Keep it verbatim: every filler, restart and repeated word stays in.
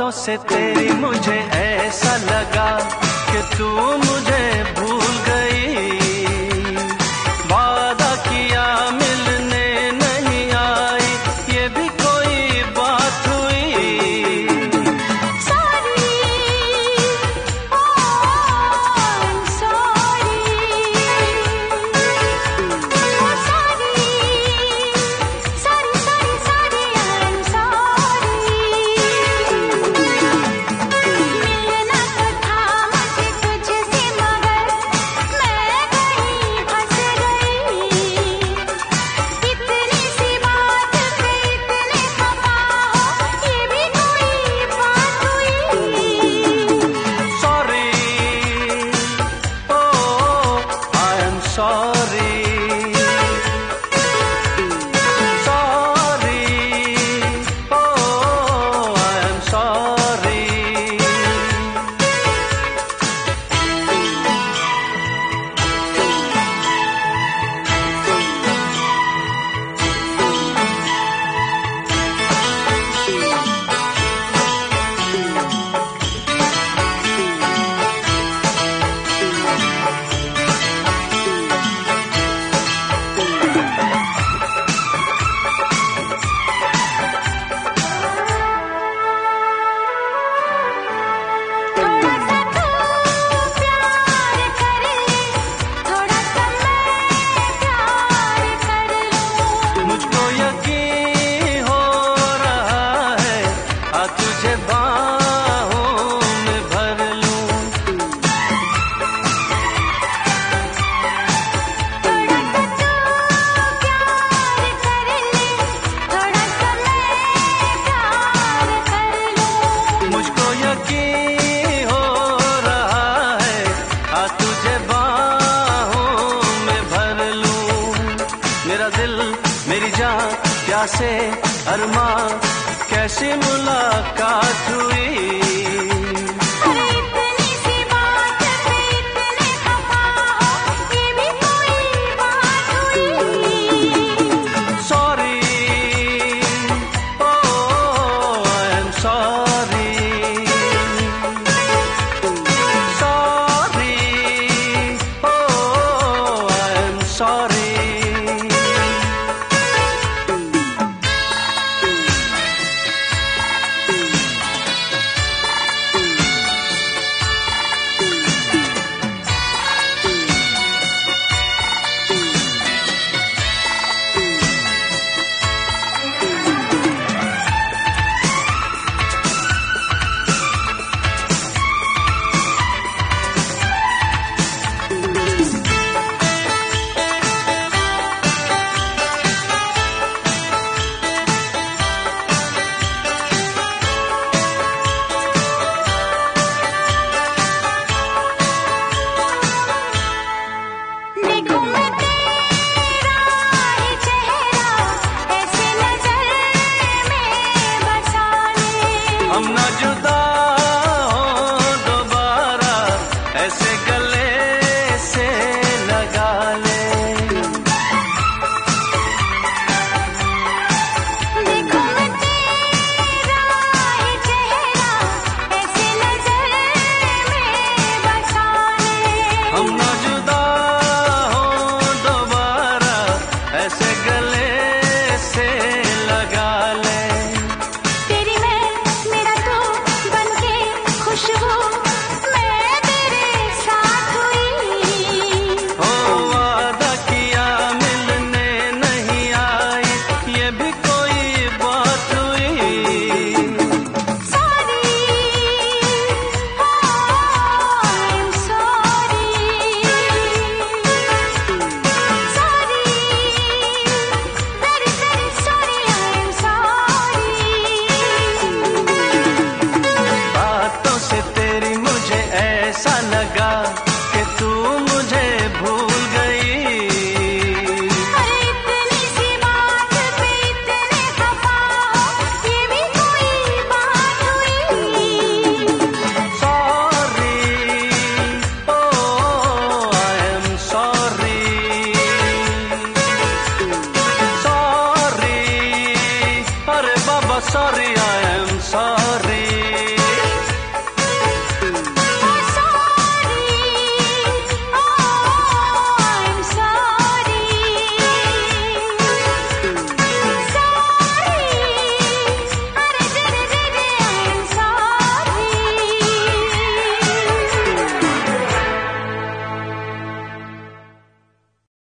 बातों से तेरी मुझे ऐसा लगा कि तू मुझे भूल गई। वादा किया मिलने नहीं आई, ये भी कोई बात हुई। Sorry, oh, I'm sorry. Oh, sorry, sorry, sorry, sorry, I'm sorry. मिलना तो था मुझे तुझसे मगर मैं कहीं फंस गई। इतनी सी बात पे इतने खफा हो, ये भी कोई बात हुई। Sorry, oh, I am sorry. Sorry, oh, I am sorry. थोड़ा सा तू प्यार कर ले, थोड़ा सा मैं प्यार कर लूं। मुझको यकीन हो रहा है, आ तुझे बाहों में भर लूं। थोड़ा सा तू प्यार कर ले, थोड़ा सा मैं प्यार कर लूं। मुझको यकीन हो रहा है, आ तुझे बाहों में भर लूं। मेरा दिल मेरी जान प्यासे अरमां, कैसी मुलाकात हुई। इतनी सी बात पे इतने खफा हो, ये भी कोई बात हुई। Sorry, oh, I am sorry. Sorry, oh, I am sorry. देखूं मैं तेरा ही चेहरा, ऐसे नजर में बसा ले। हम ना जुदा